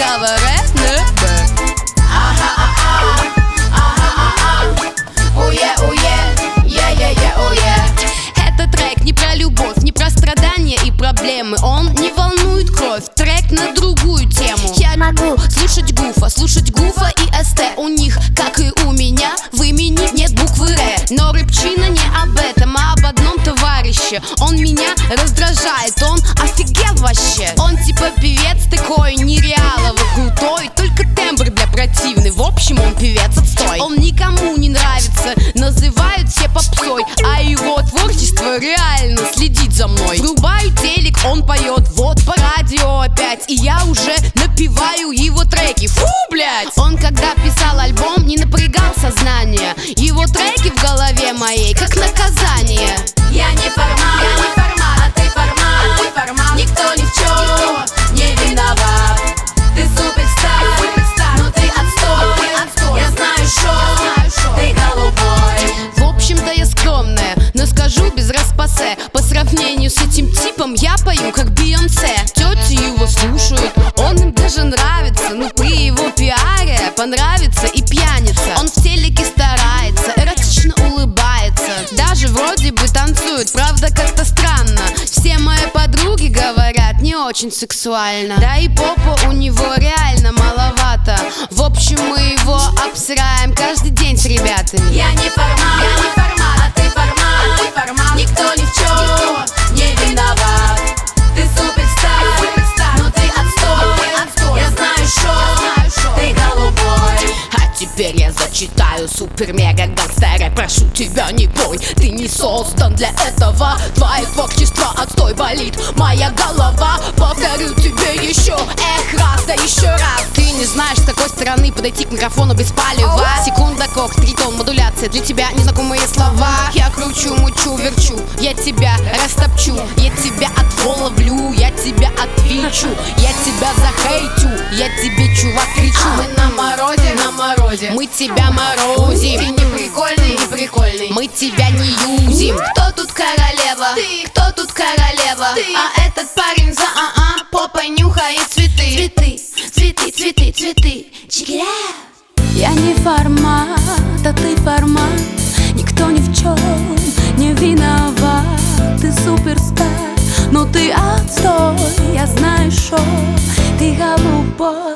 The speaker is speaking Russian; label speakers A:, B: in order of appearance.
A: ГВРНБ. Этот трек не про любовь, не про страдания и проблемы. Он не волнует кровь, трек на другую тему. Я могу слушать Гуфа и СТ. У них, как и у меня, в имени нет буквы Р. Но рыбчина не об этом, а об одном товарище. Он меня раздражает, он офигел вообще. Он типа певец такой нереалово крутой, только тембр для противный. В общем, он певец отстой. Он никому не нравится, называют все попсой, а его творчество реально следит за мной. Врубаю телек, он поет, вот по радио опять, и я уже напеваю его треки. Фу, блядь! Он когда писал альбом, не напрягал сознание. Его треки в голове моей, как наказание.
B: Я не формат, а ты формат. Никто ни в чем не виноват. Ты суперстар, но ты отстой. Я знаю, что ты голубой.
A: В общем-то я скромная, но скажу без распасе. По сравнению с этим типом я пою как Бейонсе. Тети его слушают, он им даже нравится. Но при его пиаре понравится и пьяница. Он в телеке старается, эротично улыбается, даже вроде бы танцует, правда как-то странно. Все мои подруги говорят, не очень сексуально. Да и попа у него реально маловато. В общем, мы его обсираем каждый день с ребятами.
B: Я не формат, а ты формат. Никто ни в чем не виноват. Ты суперстар, но ты отстой. Я знаю, что ты голубой.
A: А теперь я зачитаю супер-мега-гангстера. Прошу тебя, не пой, ты не создан для этого. Твое творчество отстой, болит моя голова. Повторю тебе еще, раз, да еще раз. Ты не знаешь, с какой стороны подойти к микрофону без палева. Секунда кок, тритон, модуляция, для тебя незнакомые слова. Я кручу, мучу, верчу, я тебя растопчу. Я тебя отфоловлю, я тебя отвечу. Я тебя захейтю, я тебе, чувак, кричу.
B: Мы на морозе,
A: мы тебя морозим.
B: Ты не прикольный,
A: мы тебя не юзим.
B: Кто тут королева? Ты. Кто тут королева? Ты. А этот парень за попой нюхает цветы. Цветы. Чигиря.
C: Я не формат, а ты формат. Никто ни в чем не виноват. Ты суперстар, но ты отстой. Я знаю, что ты голубой.